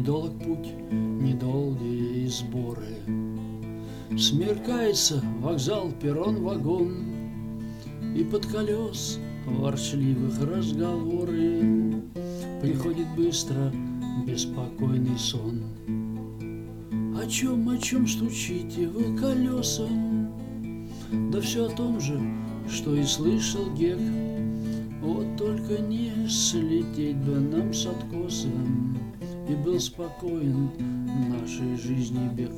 Недолг путь, недолгие сборы. Смеркается вокзал, перрон, вагон, и под колес ворчливых разговоры приходит быстро беспокойный сон. О чем стучите вы колесом? Да все о том же, что и слышал Гек. Вот только не слететь бы нам с откосом, и был спокоен нашей жизни бег.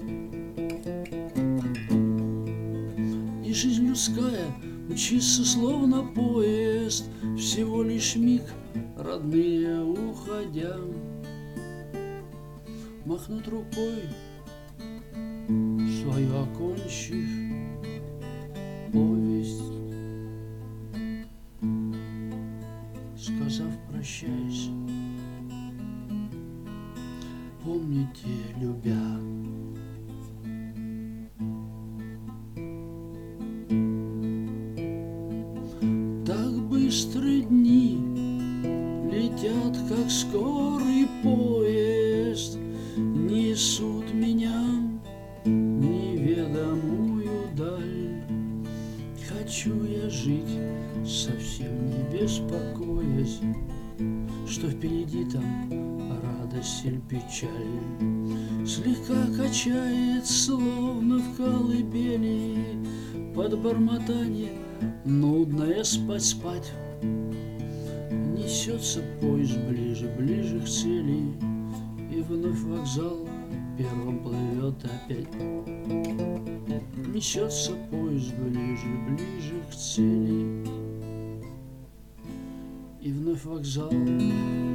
И жизнь людская мчится словно поезд, всего лишь миг, родные уходя, махнут рукой, свою окончив повесть, сказав прощаясь, помните, любя. Так быстры дни летят, как скорый поезд, несут меня в неведомую даль. Хочу я жить, совсем не беспокоясь, что впереди там радость или печаль. Слегка качает, словно в колыбели, под бормотание нудное спать. Несется поезд ближе к цели, и вновь вокзал первым плывет опять. Несется поезд ближе к цели, и вновь вокзал